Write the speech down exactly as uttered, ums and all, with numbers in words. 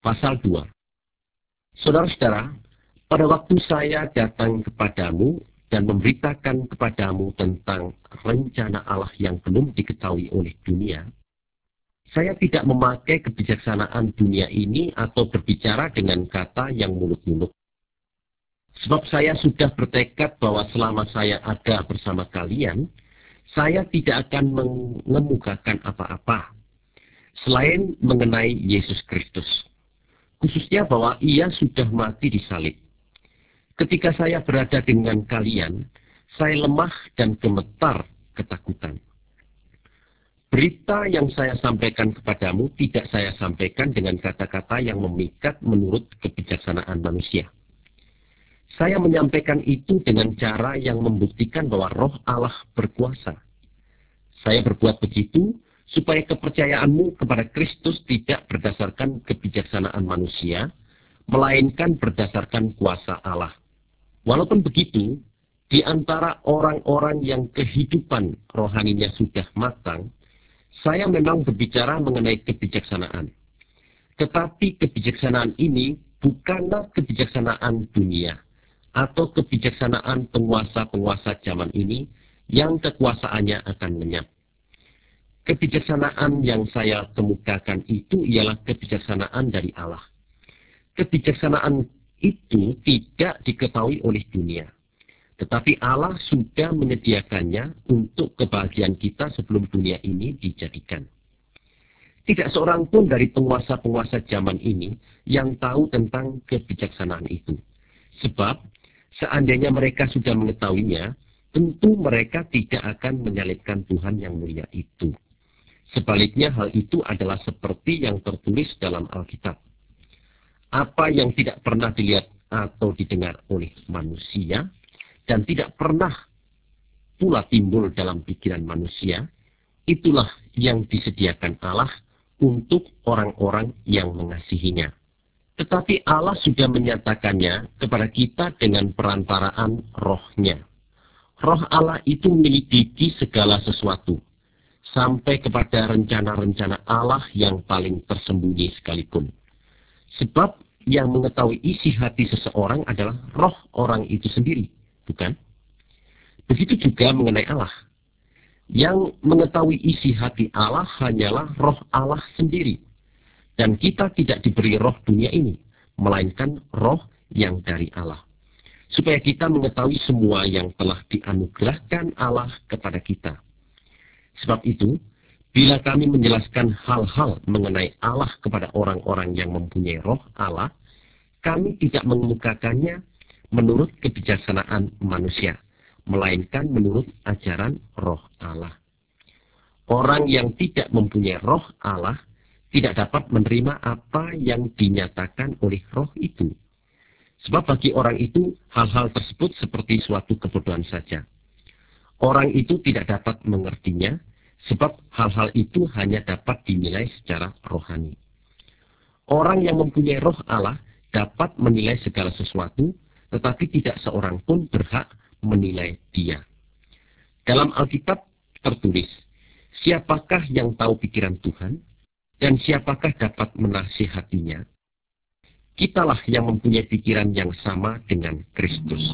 Pasal dua. Saudara-saudara, pada waktu saya datang kepadamu dan memberitakan kepadamu tentang rencana Allah yang belum diketahui oleh dunia, saya tidak memakai kebijaksanaan dunia ini atau berbicara dengan kata yang muluk-muluk. Sebab saya sudah bertekad bahwa selama saya ada bersama kalian, saya tidak akan mengemukakan apa-apa selain mengenai Yesus Kristus. Khususnya bahwa ia sudah mati di salib. Ketika saya berada dengan kalian, saya lemah dan gemetar ketakutan. Berita yang saya sampaikan kepadamu tidak saya sampaikan dengan kata-kata yang memikat menurut kebijaksanaan manusia. Saya menyampaikan itu dengan cara yang membuktikan bahwa Roh Allah berkuasa. Saya berbuat begitu supaya kepercayaanmu kepada Kristus tidak berdasarkan kebijaksanaan manusia, melainkan berdasarkan kuasa Allah. Walaupun begitu, di antara orang-orang yang kehidupan rohaninya sudah matang, saya memang berbicara mengenai kebijaksanaan. Tetapi kebijaksanaan ini bukanlah kebijaksanaan dunia, atau kebijaksanaan penguasa-penguasa zaman ini yang kekuasaannya akan lenyap. Kebijaksanaan yang saya kemukakan itu ialah kebijaksanaan dari Allah. Kebijaksanaan itu tidak diketahui oleh dunia, tetapi Allah sudah menyediakannya untuk kebahagiaan kita sebelum dunia ini dijadikan. Tidak seorang pun dari penguasa-penguasa zaman ini yang tahu tentang kebijaksanaan itu. Sebab seandainya mereka sudah mengetahuinya, tentu mereka tidak akan menyalibkan Tuhan yang mulia itu. Sebaliknya hal itu adalah seperti yang tertulis dalam Alkitab. Apa yang tidak pernah dilihat atau didengar oleh manusia, dan tidak pernah pula timbul dalam pikiran manusia, itulah yang disediakan Allah untuk orang-orang yang mengasihinya. Tetapi Allah sudah menyatakannya kepada kita dengan perantaraan Roh-Nya. Roh Allah itu menyelidiki segala sesuatu, sampai kepada rencana-rencana Allah yang paling tersembunyi sekalipun. Sebab yang mengetahui isi hati seseorang adalah roh orang itu sendiri, bukan? Begitu juga mengenai Allah. Yang mengetahui isi hati Allah hanyalah roh Allah sendiri. Dan kita tidak diberi roh dunia ini, melainkan roh yang dari Allah. Supaya kita mengetahui semua yang telah dianugerahkan Allah kepada kita. Sebab itu, bila kami menjelaskan hal-hal mengenai Allah kepada orang-orang yang mempunyai roh Allah, kami tidak mengemukakannya menurut kebijaksanaan manusia, melainkan menurut ajaran roh Allah. Orang yang tidak mempunyai roh Allah tidak dapat menerima apa yang dinyatakan oleh roh itu. Sebab bagi orang itu, hal-hal tersebut seperti suatu kebodohan saja. Orang itu tidak dapat mengertinya, sebab hal-hal itu hanya dapat dinilai secara rohani. Orang yang mempunyai roh Allah dapat menilai segala sesuatu, tetapi tidak seorang pun berhak menilai dia. Dalam Alkitab tertulis, siapakah yang tahu pikiran Tuhan, dan siapakah dapat menasihatinya? Kitalah yang mempunyai pikiran yang sama dengan Kristus.